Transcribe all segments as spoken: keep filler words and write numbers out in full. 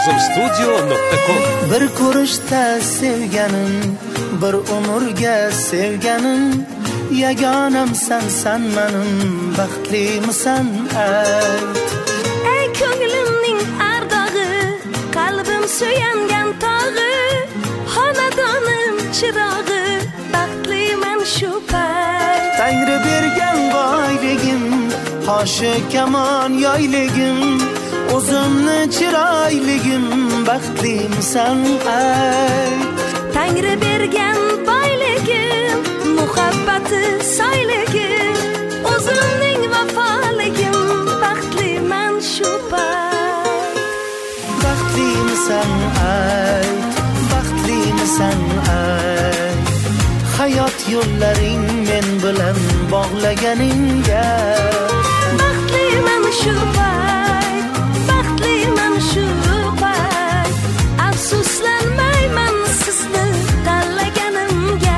nozim studio nuqta com. Bir ko'rishda sevganim, bir umrga sevganim, yagonamsan san menim, baxtlisan ayt. Ey ko'nglimning ardog'i, qalbim suyangan tog'i, xonadonim chirog'i, baxtliman shu payt. Tangri bergan boyligim, qoshi kamon yoyligim, o'zimni chiroyligim, baxtlisan ayt. Tangri bergan boyligim, muhabbati soyligim, o'zimning vafoligim, baxtliman shu payt. Baxtlisan ayt, baxtlisan ayt. Hayot yo'llaring men bilan bog'laganingga baxtliman shu payt, baxtliman shu payt. Afsuslanmayman sizni tanlaganimga.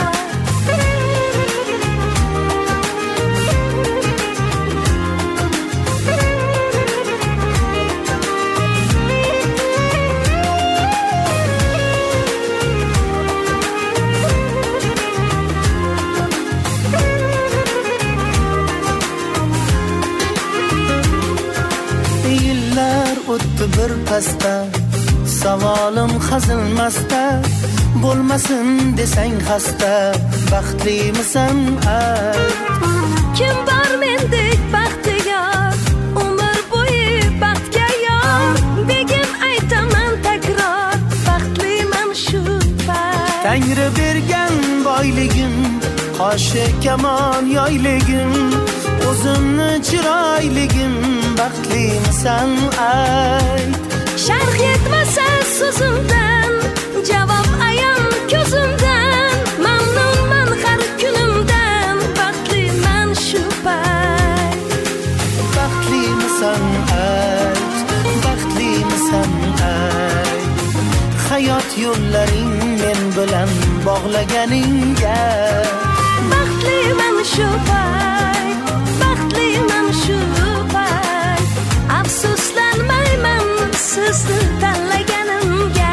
O'tdi bir pasta, savolim hazilmasda, bo'lmasin desang xasta, baxtlimisan ayt. Kim bor mendek baxtiyor, umr bo'yi baxtga yor, begim aytaman takror, baxtliman shu payt. Tangri bergan boyligim, qoshi kamon yoyligim, o'zimni chiroyligim, baxtlisan ayt. Sharh yetmasa so'zimdan, javob ayon ko'zimdan, mamnunman har kunimdan, baxtliman shu payt. Baxtlisan ayt, baxtlisan ayt. Hayot yo'llaring men bilan bog'laganingga baxtliman shu payt, baxtliman shu payt. Afsuslanmayman sizni tanlaganimga.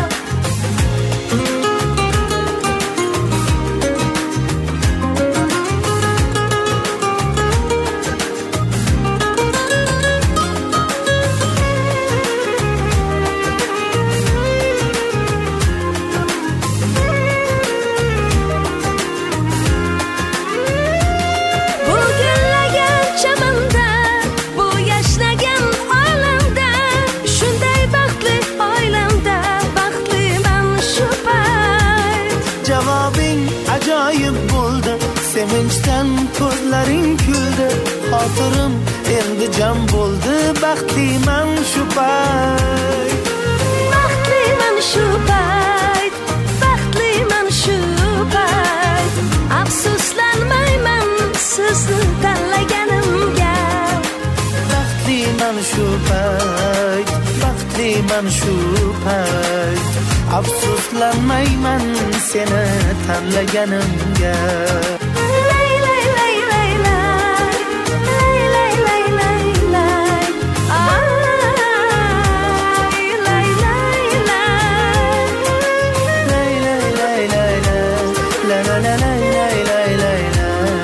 ajoyib bo'ldi, sevinchdan ko'zlaring kuldi, xotirim endi jam bo'ldi, baxtliman shu payt. Baxtliman shu payt, baxtliman shu payt. Afsuslanmayman sizni tanlaganimga. Baxtliman shu payt, baxtliman shu payt. Afsuslanmayman seni tanlaganimga. Lay lay lay lay lay, lay lay lay lay lay, ay lay lay lay, lay lay lay lay lay, la la la lay lay lay lay lay,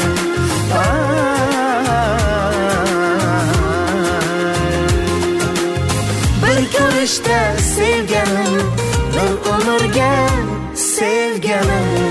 bir ko'rishda sevganim, bir umrga sevganim.